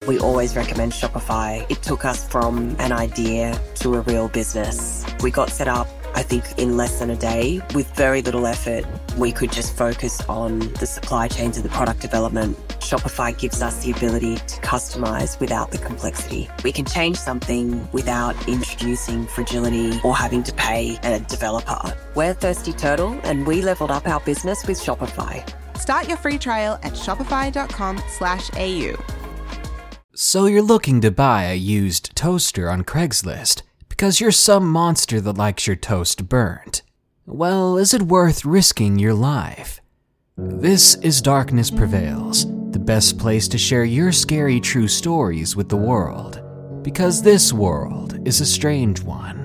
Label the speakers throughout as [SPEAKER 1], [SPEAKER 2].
[SPEAKER 1] We always recommend Shopify. It took us from an idea to a real business. We got set up, I think, in less than a day. With very little effort, we could just focus on the supply chains and the product development. Shopify gives us the ability to customize without the complexity. We can change something without introducing fragility or having to pay a developer. We're Thirsty Turtle, and we leveled up our business with Shopify.
[SPEAKER 2] Start your free trial at shopify.com/au.
[SPEAKER 3] So you're looking to buy a used toaster on Craigslist because you're some monster that likes your toast burnt. Well, is it worth risking your life? This is Darkness Prevails, the best place to share your scary true stories with the world, because this world is a strange one.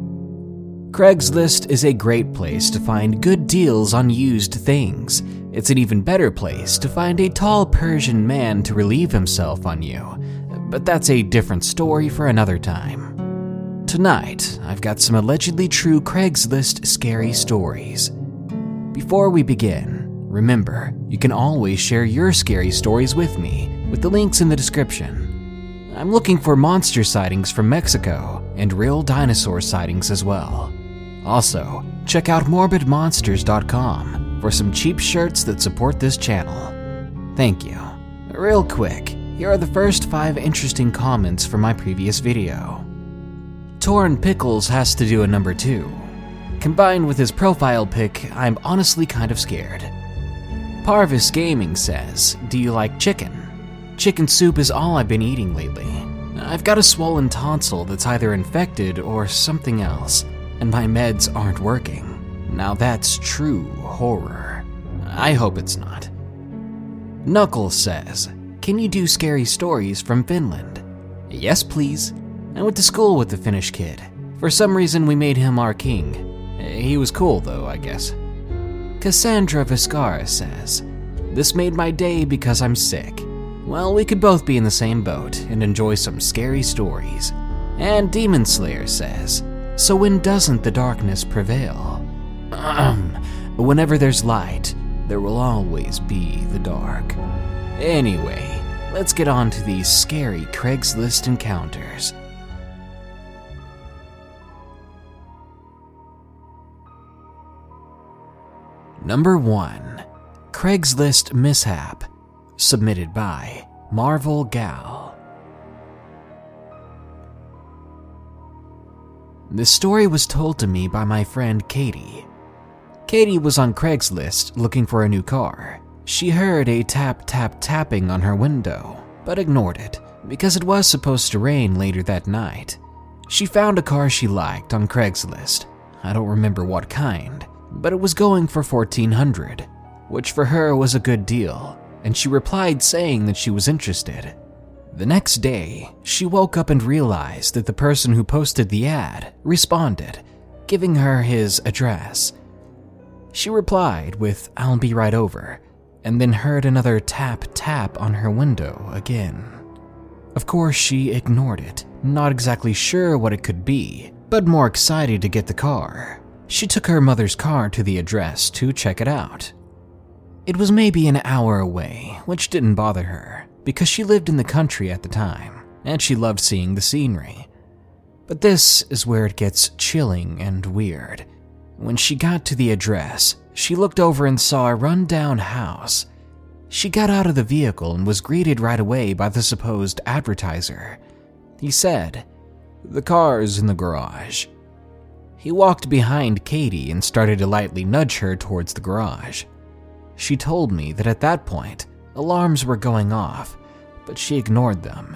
[SPEAKER 3] Craigslist is a great place to find good deals on used things. It's an even better place to find a tall Persian man to relieve himself on you, but that's a different story for another time. Tonight, I've got some allegedly true Craigslist scary stories. Before we begin, remember, you can always share your scary stories with me with the links in the description. I'm looking for monster sightings from Mexico and real dinosaur sightings as well. Also, check out morbidmonsters.com for some cheap shirts that support this channel. Thank you. Real quick, here are the first 5 interesting comments from my previous video. Torn Pickles has to do a number 2. Combined with his profile pic, I'm honestly kind of scared. Parvis Gaming says, do you like chicken? Chicken soup is all I've been eating lately. I've got a swollen tonsil that's either infected or something else, and my meds aren't working. Now that's true horror. I hope it's not. Knuckles says, can you do scary stories from Finland? Yes, please. I went to school with the Finnish kid. For some reason, we made him our king. He was cool, though, I guess. Cassandra Viscara says, this made my day because I'm sick. Well, we could both be in the same boat and enjoy some scary stories. And Demon Slayer says, so when doesn't the darkness prevail? Whenever there's light, there will always be the dark. Anyway, let's get on to these scary Craigslist encounters. Number 1. Craigslist Mishap. Submitted by Marvel Gal. This story was told to me by my friend Katie. Katie was on Craigslist looking for a new car. She heard a tapping on her window, but ignored it because it was supposed to rain later that night. She found a car she liked on Craigslist. I don't remember what kind, but it was going for $1,400, which for her was a good deal, and she replied saying that she was interested. The next day, she woke up and realized that the person who posted the ad responded, giving her his address. She replied with, I'll be right over, and then heard another tap on her window again. Of course, she ignored it, not exactly sure what it could be, but more excited to get the car. She took her mother's car to the address to check it out. It was maybe an hour away, which didn't bother her, because she lived in the country at the time, and she loved seeing the scenery. But this is where it gets chilling and weird. When she got to the address, she looked over and saw a run-down house. She got out of the vehicle and was greeted right away by the supposed advertiser. He said, "The car's in the garage." He walked behind Katie and started to lightly nudge her towards the garage. She told me that at that point, alarms were going off, but she ignored them.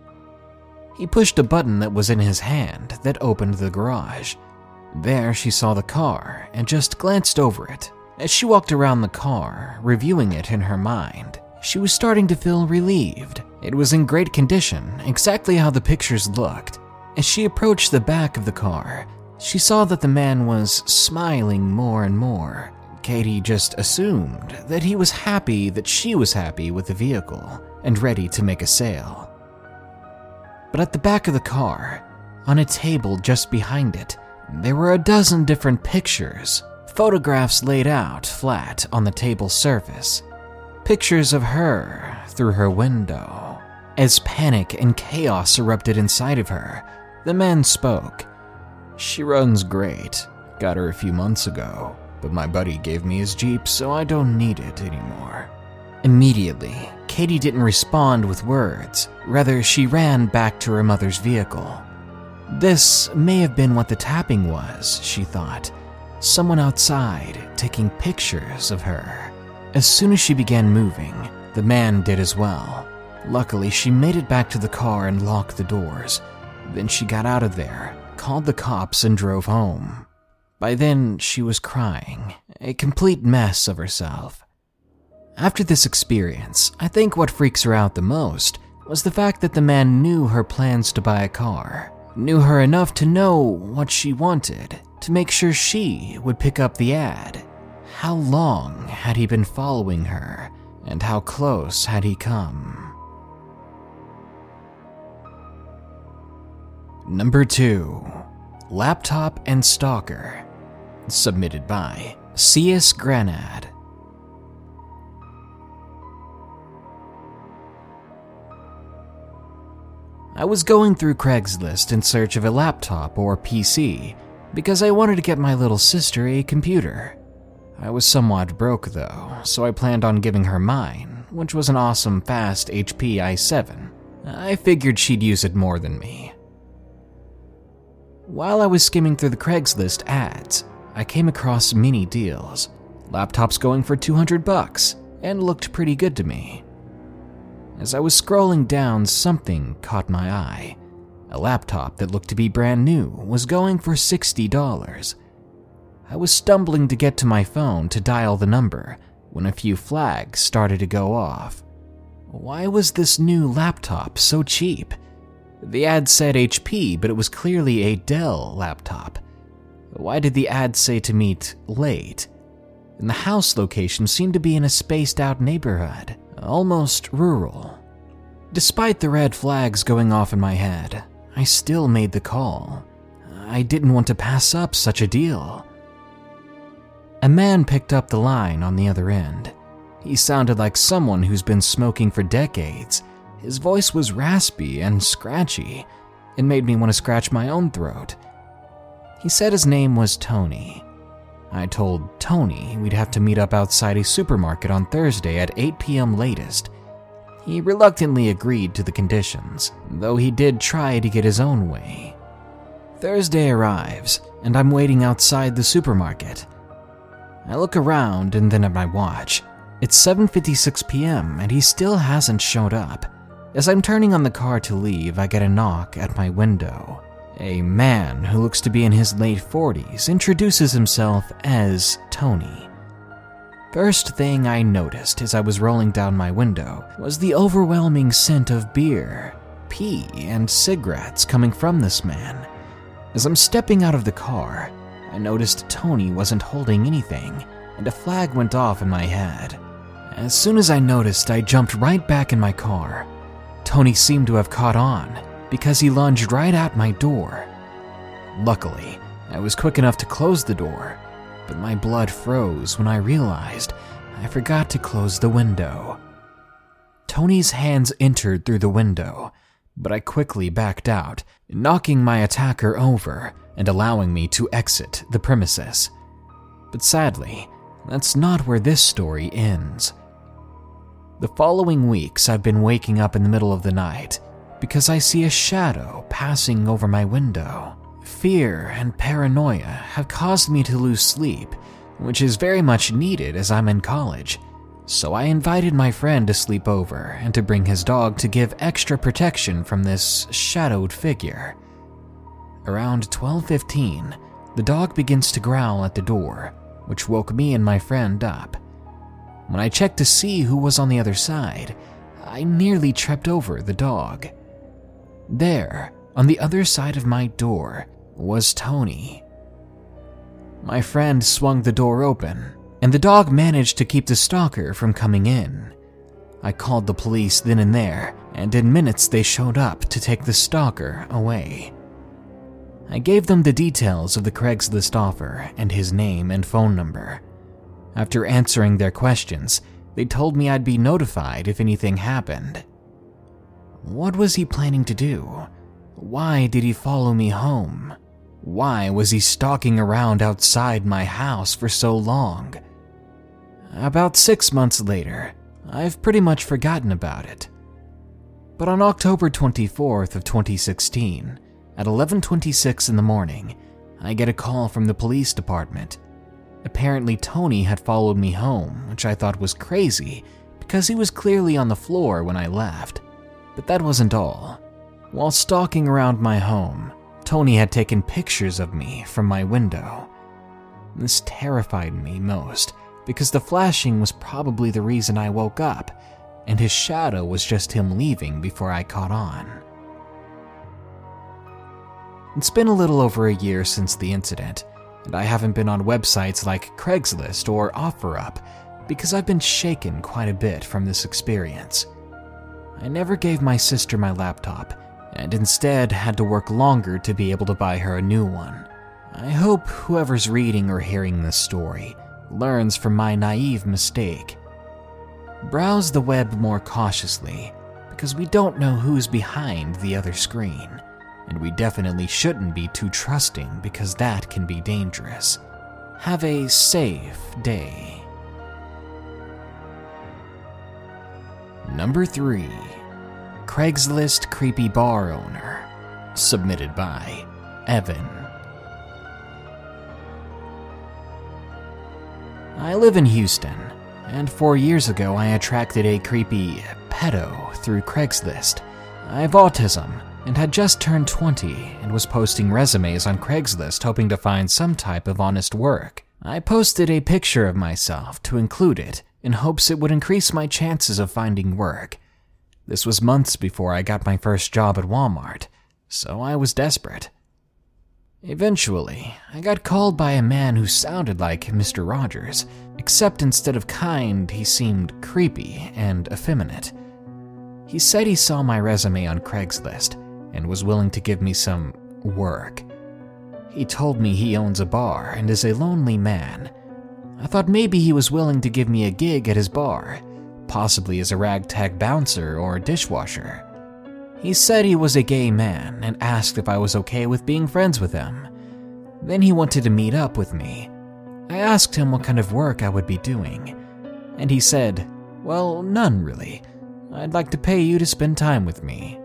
[SPEAKER 3] He pushed a button that was in his hand that opened the garage. There she saw the car and just glanced over it. As she walked around the car, reviewing it in her mind, she was starting to feel relieved. It was in great condition, exactly how the pictures looked. As she approached the back of the car, she saw that the man was smiling more and more. Katie just assumed that he was happy that she was happy with the vehicle and ready to make a sale. But at the back of the car, on a table just behind it, there were a dozen different pictures, photographs laid out flat on the table's surface. Pictures of her through her window. As panic and chaos erupted inside of her, the man spoke. "She runs great. Got her a few months ago, but my buddy gave me his Jeep, so I don't need it anymore." Immediately, Katie didn't respond with words. Rather, she ran back to her mother's vehicle. This may have been what the tapping was, she thought. Someone outside taking pictures of her. As soon as she began moving, the man did as well. Luckily, she made it back to the car and locked the doors. Then she got out of there, called the cops, and drove home. By then, she was crying, a complete mess of herself. After this experience, I think what freaks her out the most was the fact that the man knew her plans to buy a car, knew her enough to know what she wanted, to make sure she would pick up the ad. How long had he been following her, and how close had he come? Number 2. Laptop and Stalker. Submitted by C.S. Granad. I was going through Craigslist in search of a laptop or PC because I wanted to get my little sister a computer. I was somewhat broke though, so I planned on giving her mine, which was an awesome fast HP i7. I figured she'd use it more than me. While I was skimming through the Craigslist ads, I came across mini deals, laptops going for $200, and looked pretty good to me. As I was scrolling down, something caught my eye. A laptop that looked to be brand new was going for $60. I was stumbling to get to my phone to dial the number when a few flags started to go off. Why was this new laptop so cheap? The ad said HP, but it was clearly a Dell laptop. Why did the ad say to meet late? And the house location seemed to be in a spaced-out neighborhood, almost rural. Despite the red flags going off in my head, I still made the call. I didn't want to pass up such a deal. A man picked up the line on the other end. He sounded like someone who's been smoking for decades. His voice was raspy and scratchy. It made me want to scratch my own throat. He said his name was Tony. I told Tony we'd have to meet up outside a supermarket on Thursday at 8 p.m. latest. He reluctantly agreed to the conditions, though he did try to get his own way. Thursday arrives, and I'm waiting outside the supermarket. I look around and then at my watch. It's 7:56 p.m. and he still hasn't showed up. As I'm turning on the car to leave, I get a knock at my window. A man who looks to be in his late 40s introduces himself as Tony. First thing I noticed as I was rolling down my window was the overwhelming scent of beer, pee, and cigarettes coming from this man. As I'm stepping out of the car, I noticed Tony wasn't holding anything, and a flag went off in my head. As soon as I noticed, I jumped right back in my car. Tony seemed to have caught on, because he lunged right at my door. Luckily, I was quick enough to close the door, but my blood froze when I realized I forgot to close the window. Tony's hands entered through the window, but I quickly backed out, knocking my attacker over and allowing me to exit the premises. But sadly, that's not where this story ends. The following weeks, I've been waking up in the middle of the night because I see a shadow passing over my window. Fear and paranoia have caused me to lose sleep, which is very much needed as I'm in college. So I invited my friend to sleep over and to bring his dog to give extra protection from this shadowed figure. Around 12:15, the dog begins to growl at the door, which woke me and my friend up. When I checked to see who was on the other side, I nearly tripped over the dog. There, on the other side of my door, was Tony. My friend swung the door open, and the dog managed to keep the stalker from coming in. I called the police then and there, and in minutes they showed up to take the stalker away. I gave them the details of the Craigslist offer and his name and phone number. After answering their questions, they told me I'd be notified if anything happened. What was he planning to do? Why did he follow me home? Why was he stalking around outside my house for so long? About 6 months later, I've pretty much forgotten about it. But on October 24th of 2016, at 11:26 in the morning, I get a call from the police department. Apparently Tony had followed me home, which I thought was crazy because he was clearly on the floor when I left. But that wasn't all. While stalking around my home, Tony had taken pictures of me from my window. This terrified me most because the flashing was probably the reason I woke up, and his shadow was just him leaving before I caught on. It's been a little over a year since the incident, and I haven't been on websites like Craigslist or OfferUp because I've been shaken quite a bit from this experience. I never gave my sister my laptop, and instead had to work longer to be able to buy her a new one. I hope whoever's reading or hearing this story learns from my naive mistake. Browse the web more cautiously, because we don't know who's behind the other screen, and we definitely shouldn't be too trusting because that can be dangerous. Have a safe day. Number 3. Craigslist Creepy Bar Owner. Submitted by Evan. I live in Houston, and 4 years ago I attracted a creepy pedo through Craigslist. I have autism and had just turned 20 and was posting resumes on Craigslist hoping to find some type of honest work. I posted a picture of myself to include it in hopes it would increase my chances of finding work. This was months before I got my first job at Walmart, so I was desperate. Eventually, I got called by a man who sounded like Mr. Rogers, except instead of kind, he seemed creepy and effeminate. He said he saw my resume on Craigslist and was willing to give me some work. He told me he owns a bar and is a lonely man. I thought maybe he was willing to give me a gig at his bar, possibly as a ragtag bouncer or dishwasher. He said he was a gay man and asked if I was okay with being friends with him. Then he wanted to meet up with me. I asked him what kind of work I would be doing, and he said, "Well, none really. I'd like to pay you to spend time with me."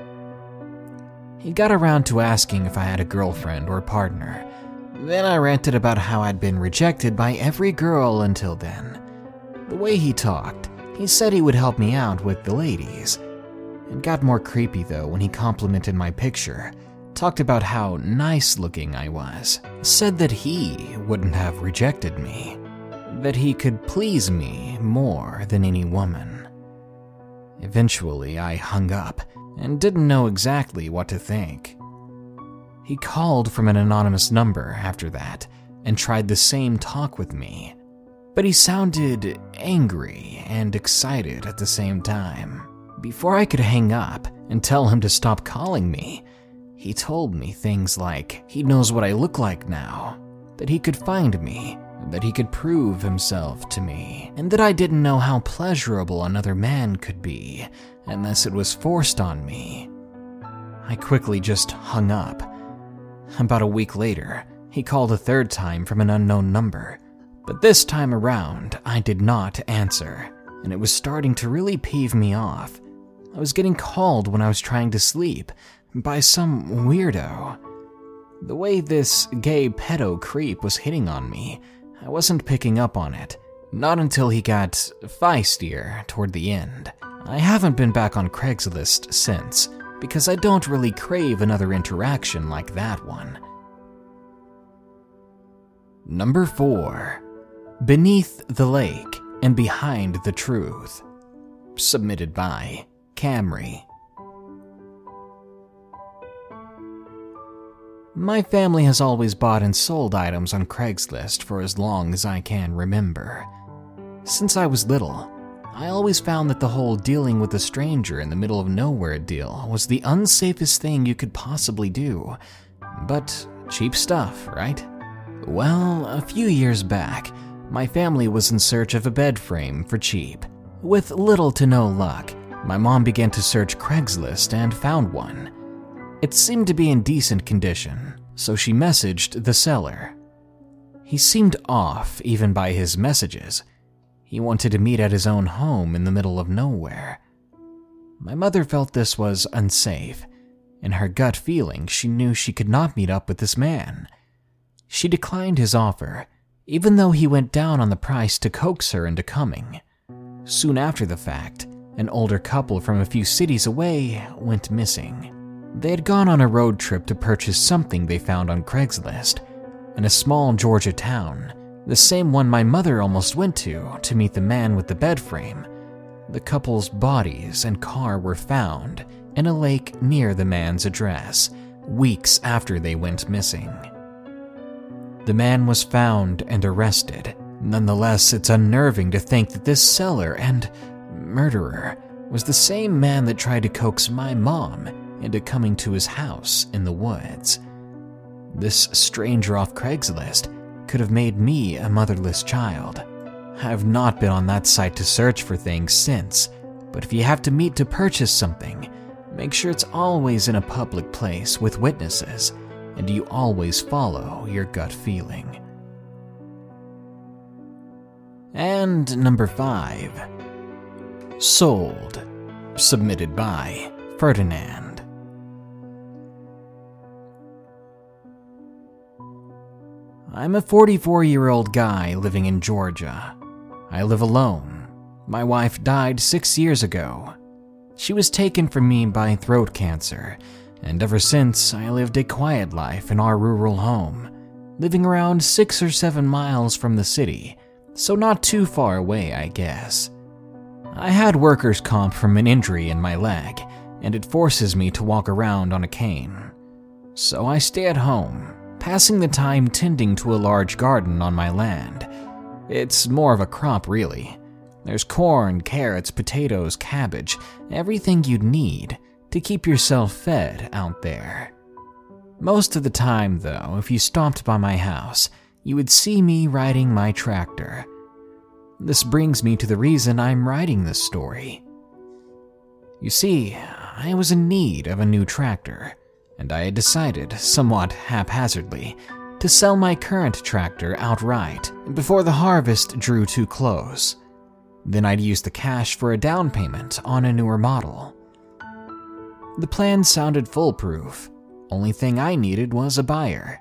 [SPEAKER 3] He got around to asking if I had a girlfriend or partner. Then I ranted about how I'd been rejected by every girl until then. The way he talked, he said he would help me out with the ladies. It got more creepy though when he complimented my picture, talked about how nice looking I was, said that he wouldn't have rejected me, that he could please me more than any woman. Eventually I hung up and didn't know exactly what to think. He called from an anonymous number after that and tried the same talk with me, but he sounded angry and excited at the same time. Before I could hang up and tell him to stop calling me, he told me things like he knows what I look like now, that he could find me, that he could prove himself to me, and that I didn't know how pleasurable another man could be unless it was forced on me. I quickly just hung up. About a week later, he called a third time from an unknown number, but this time around, I did not answer, and it was starting to really peeve me off. I was getting called when I was trying to sleep by some weirdo. The way this gay pedo creep was hitting on me, I wasn't picking up on it, not until he got feistier toward the end. I haven't been back on Craigslist since, because I don't really crave another interaction like that one. Number 4. Beneath the Lake and Behind the Truth. Submitted by Camry. My family has always bought and sold items on Craigslist for as long as I can remember. Since I was little, I always found that the whole dealing with a stranger in the middle of nowhere deal was the unsafest thing you could possibly do. But cheap stuff, right? Well, a few years back, my family was in search of a bed frame for cheap. With little to no luck, My mom began to search Craigslist and found one. It seemed to be in decent condition, so she messaged the seller. He seemed off even by his messages. He wanted to meet at his own home in the middle of nowhere. My mother felt this was unsafe. In her gut feeling, she knew she could not meet up with this man. She declined his offer, even though he went down on the price to coax her into coming. Soon after the fact, an older couple from a few cities away went missing. They had gone on a road trip to purchase something they found on Craigslist in a small Georgia town, the same one my mother almost went to meet the man with the bed frame. The couple's bodies and car were found in a lake near the man's address, weeks after they went missing. The man was found and arrested. Nonetheless, it's unnerving to think that this seller and murderer was the same man that tried to coax my mom into coming to his house in the woods. This stranger off Craigslist could have made me a motherless child. I've not been on that site to search for things since, but if you have to meet to purchase something, make sure it's always in a public place with witnesses, and you always follow your gut feeling. And number 5. Sold. Submitted by Ferdinand. I'm a 44-year-old guy living in Georgia. I live alone. My wife died 6 years ago. She was taken from me by throat cancer, and ever since I lived a quiet life in our rural home, living around 6 or 7 miles from the city, so not too far away, I guess. I had workers' comp from an injury in my leg, and it forces me to walk around on a cane. So I stay at home, passing the time tending to a large garden on my land. It's more of a crop, really. There's corn, carrots, potatoes, cabbage, everything you'd need to keep yourself fed out there. Most of the time, though, if you stopped by my house, you would see me riding my tractor. This brings me to the reason I'm writing this story. You see, I was in need of a new tractor, and I had decided, somewhat haphazardly, to sell my current tractor outright before the harvest drew too close. Then I'd use the cash for a down payment on a newer model. The plan sounded foolproof. Only thing I needed was a buyer.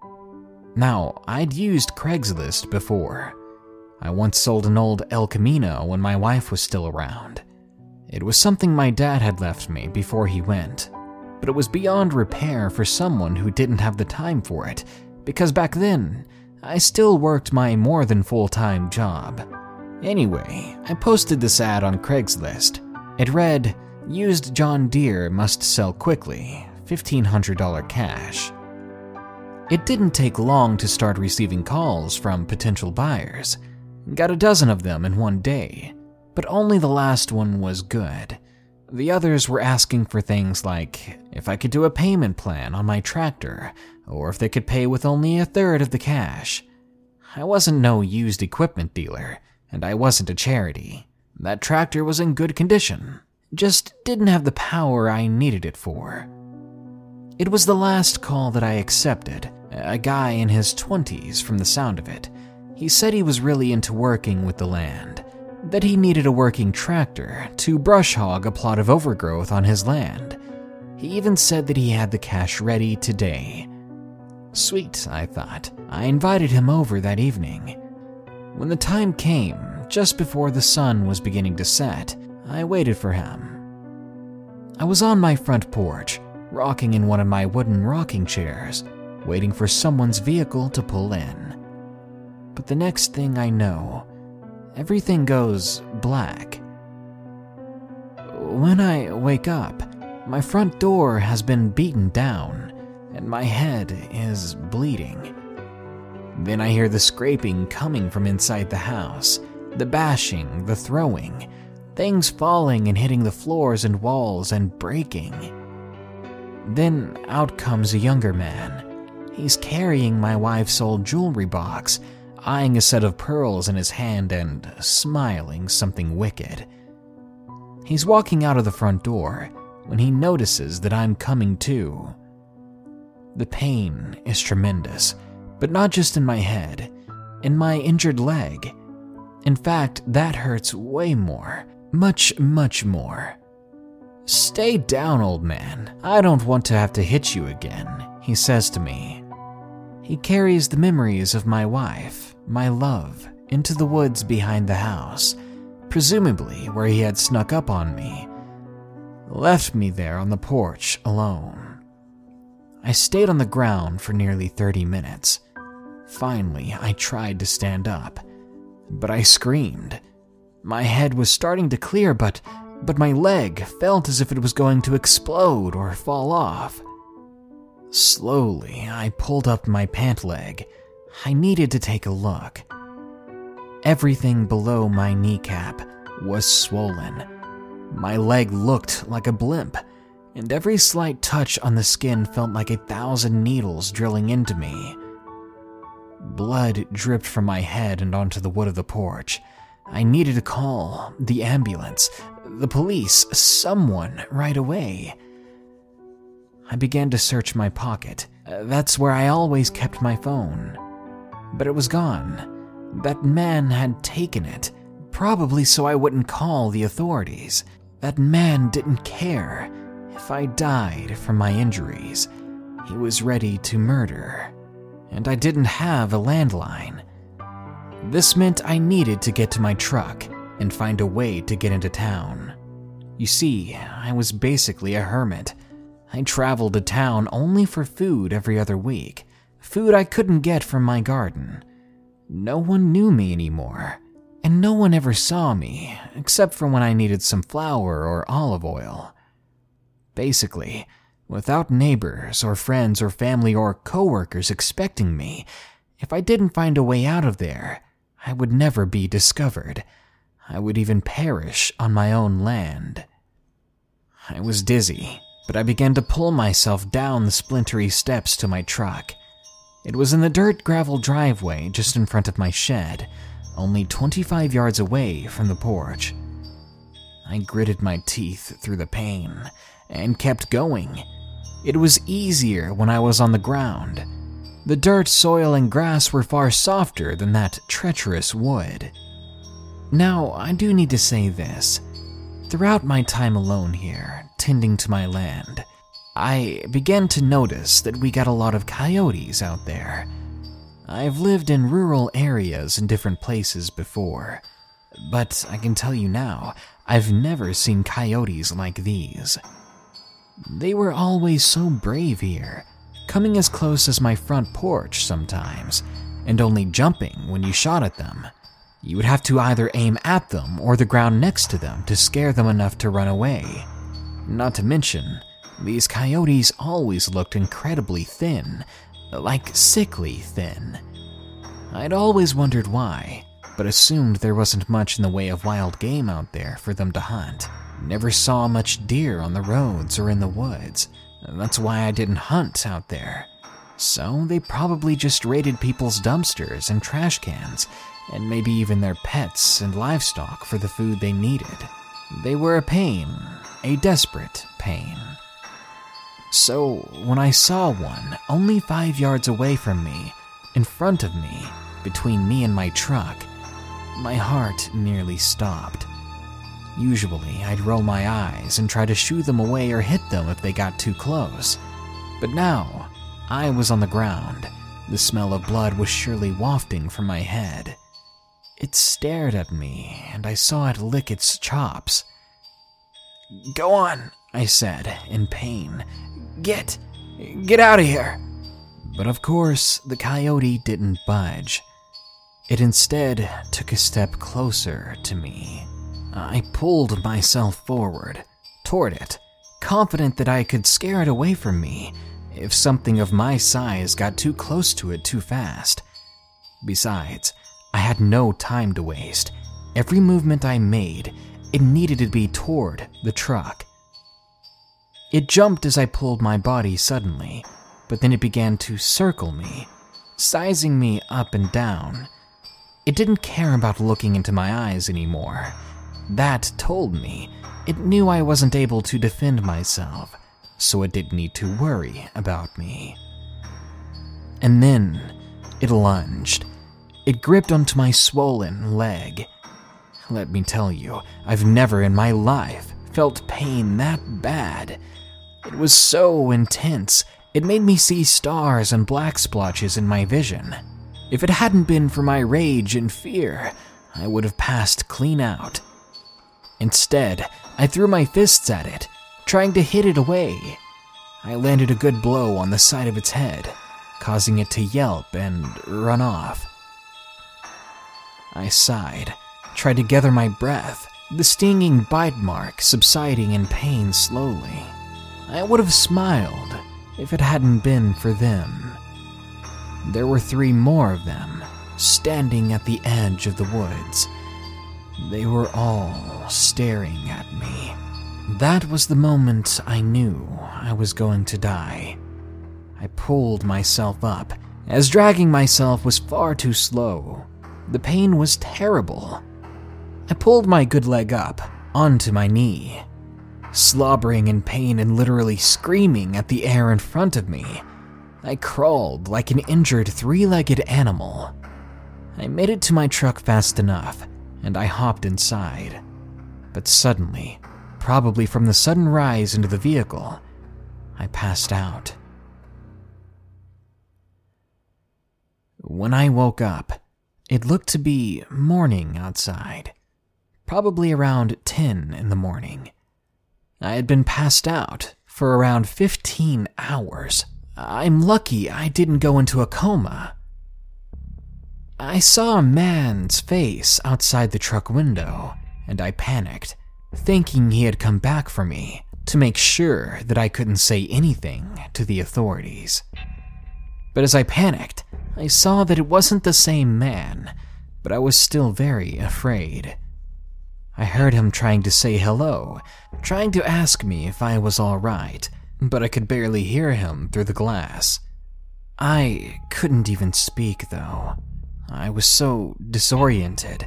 [SPEAKER 3] Now, I'd used Craigslist before. I once sold an old El Camino when my wife was still around. It was something my dad had left me before he went, but it was beyond repair for someone who didn't have the time for it, because back then, I still worked my more than full-time job. Anyway, I posted this ad on Craigslist. It read, "Used John Deere must sell quickly, $1,500 cash." It didn't take long to start receiving calls from potential buyers. Got a dozen of them in one day, but only the last one was good. The others were asking for things like if I could do a payment plan on my tractor, or if they could pay with only a third of the cash. I wasn't no used equipment dealer, and I wasn't a charity. That tractor was in good condition, just didn't have the power I needed it for. It was the last call that I accepted, a guy in his 20s from the sound of it. He said he was really into working with the land, that he needed a working tractor to brush hog a plot of overgrowth on his land. He even said that he had the cash ready today. Sweet, I thought. I invited him over that evening. When the time came, just before the sun was beginning to set, I waited for him. I was on my front porch, rocking in one of my wooden rocking chairs, waiting for someone's vehicle to pull in. But the next thing I know, everything goes black. When I wake up, my front door has been beaten down, and my head is bleeding. Then I hear the scraping coming from inside the house, the bashing, the throwing, things falling and hitting the floors and walls and breaking. Then out comes a younger man. He's carrying my wife's old jewelry box, eyeing a set of pearls in his hand and smiling something wicked. He's walking out of the front door when he notices that I'm coming too. The pain is tremendous, but not just in my head, in my injured leg. In fact, that hurts way more, much, much more. "Stay down, old man. I don't want to have to hit you again," he says to me. He carries the memories of my wife, my love, into the woods behind the house, presumably where he had snuck up on me. Left me there on the porch alone. I stayed on the ground for nearly 30 minutes. Finally, I tried to stand up, but I screamed. My head was starting to clear, but my leg felt as if it was going to explode or fall off. Slowly, I pulled up my pant leg. I needed to take a look. Everything below my kneecap was swollen. My leg looked like a blimp, and every slight touch on the skin felt like 1,000 needles drilling into me. Blood dripped from my head and onto the wood of the porch. I needed to call the ambulance, the police, someone right away. I began to search my pocket. That's where I always kept my phone. But it was gone. That man had taken it, probably so I wouldn't call the authorities. That man didn't care if I died from my injuries. He was ready to murder. And I didn't have a landline. This meant I needed to get to my truck and find a way to get into town. You see, I was basically a hermit. I traveled to town only for food every other week, food I couldn't get from my garden. No one knew me anymore, and no one ever saw me, except for when I needed some flour or olive oil. Basically, without neighbors or friends or family or coworkers expecting me, if I didn't find a way out of there, I would never be discovered. I would even perish on my own land. I was dizzy, but I began to pull myself down the splintery steps to my truck. It was in the dirt gravel driveway just in front of my shed, only 25 yards away from the porch. I gritted my teeth through the pain and kept going. It was easier when I was on the ground. The dirt, soil, and grass were far softer than that treacherous wood. Now, I do need to say this. Throughout my time alone here, tending to my land, I began to notice that we got a lot of coyotes out there. I've lived in rural areas in different places before, but I can tell you now, I've never seen coyotes like these. They were always so brave here, coming as close as my front porch sometimes, and only jumping when you shot at them. You would have to either aim at them or the ground next to them to scare them enough to run away. Not to mention, these coyotes always looked incredibly thin, like sickly thin. I'd always wondered why, but assumed there wasn't much in the way of wild game out there for them to hunt. Never saw much deer on the roads or in the woods. That's why I didn't hunt out there. So they probably just raided people's dumpsters and trash cans, and maybe even their pets and livestock for the food they needed. They were a pain, a desperate pain. So when I saw one only 5 yards away from me, in front of me, between me and my truck, my heart nearly stopped. Usually, I'd roll my eyes and try to shoo them away or hit them if they got too close. But now, I was on the ground. The smell of blood was surely wafting from my head. It stared at me, and I saw it lick its chops. "Go on," I said, in pain. Get out of here." But of course, the coyote didn't budge. It instead took a step closer to me. I pulled myself forward, toward it, confident that I could scare it away from me if something of my size got too close to it too fast. Besides, I had no time to waste. Every movement I made, it needed to be toward the truck. It jumped as I pulled my body suddenly, but then it began to circle me, sizing me up and down. It didn't care about looking into my eyes anymore. That told me it knew I wasn't able to defend myself, so it didn't need to worry about me. And then it lunged. It gripped onto my swollen leg. Let me tell you, I've never in my life felt pain that bad. It was so intense, it made me see stars and black splotches in my vision. If it hadn't been for my rage and fear, I would have passed clean out. Instead, I threw my fists at it, trying to hit it away. I landed a good blow on the side of its head, causing it to yelp and run off. I sighed, tried to gather my breath, the stinging bite mark subsiding in pain slowly. I would have smiled if it hadn't been for them. There were 3 more of them, standing at the edge of the woods. They were all staring at me. That was the moment I knew I was going to die. I pulled myself up, as dragging myself was far too slow. The pain was terrible. I pulled my good leg up onto my knee. Slobbering in pain and literally screaming at the air in front of me, I crawled like an injured 3-legged animal. I made it to my truck fast enough, and I hopped inside. But suddenly, probably from the sudden rise into the vehicle, I passed out. When I woke up, it looked to be morning outside, probably around 10 in the morning. I had been passed out for around 15 hours. I'm lucky I didn't go into a coma. I saw a man's face outside the truck window, and I panicked, thinking he had come back for me to make sure that I couldn't say anything to the authorities. But as I panicked, I saw that it wasn't the same man, but I was still very afraid. I heard him trying to say hello, trying to ask me if I was all right, but I could barely hear him through the glass. I couldn't even speak, though. I was so disoriented.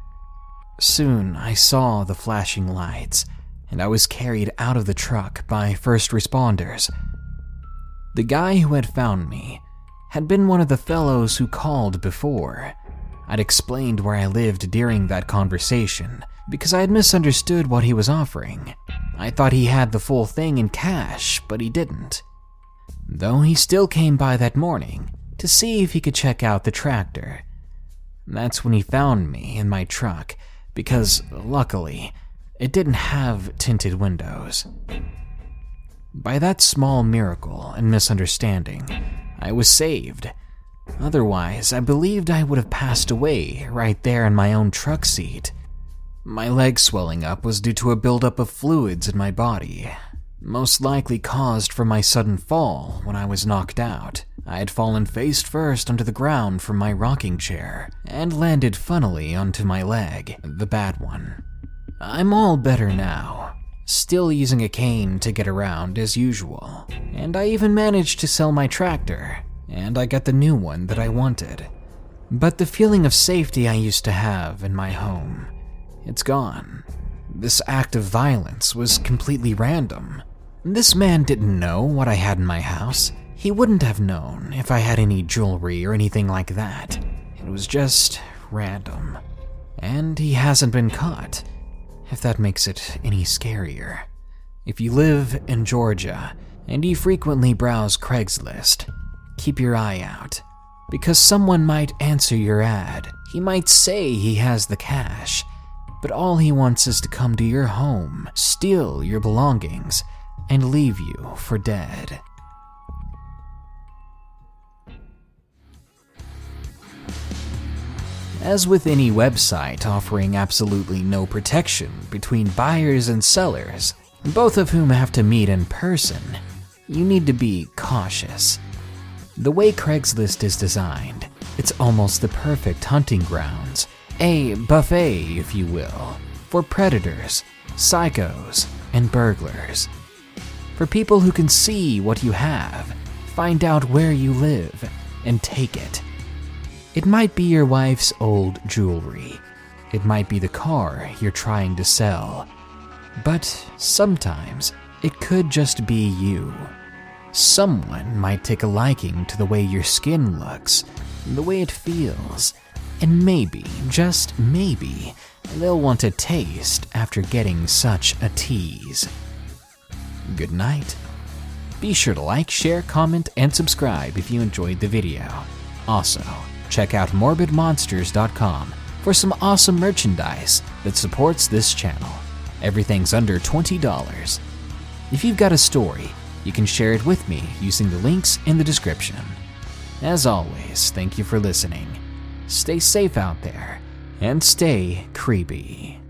[SPEAKER 3] Soon I saw the flashing lights, and I was carried out of the truck by first responders. The guy who had found me had been one of the fellows who called before. I'd explained where I lived during that conversation, because I had misunderstood what he was offering. I thought he had the full thing in cash, but he didn't. Though he still came by that morning to see if he could check out the tractor. That's when he found me in my truck, because luckily, it didn't have tinted windows. By that small miracle and misunderstanding, I was saved. Otherwise, I believed I would have passed away right there in my own truck seat. My leg swelling up was due to a buildup of fluids in my body, most likely caused from my sudden fall when I was knocked out. I had fallen face first onto the ground from my rocking chair and landed funnily onto my leg, the bad one. I'm all better now, still using a cane to get around as usual, and I even managed to sell my tractor, and I got the new one that I wanted. But the feeling of safety I used to have in my home, it's gone. This act of violence was completely random. This man didn't know what I had in my house. He wouldn't have known if I had any jewelry or anything like that. It was just random. And he hasn't been caught, if that makes it any scarier. If you live in Georgia and you frequently browse Craigslist, keep your eye out, because someone might answer your ad. He might say he has the cash, but all he wants is to come to your home, steal your belongings, and leave you for dead. As with any website offering absolutely no protection between buyers and sellers, both of whom have to meet in person, you need to be cautious. The way Craigslist is designed, it's almost the perfect hunting grounds, a buffet, if you will, for predators, psychos, and burglars. For people who can see what you have, find out where you live, and take it. It might be your wife's old jewelry, it might be the car you're trying to sell. But sometimes it could just be you. Someone might take a liking to the way your skin looks, the way it feels, and maybe, just maybe, they'll want a taste after getting such a tease. Good night. Be sure to like, share, comment, and subscribe if you enjoyed the video. Also, check out morbidmonsters.com for some awesome merchandise that supports this channel. Everything's under $20. If you've got a story, you can share it with me using the links in the description. As always, thank you for listening. Stay safe out there, and stay creepy.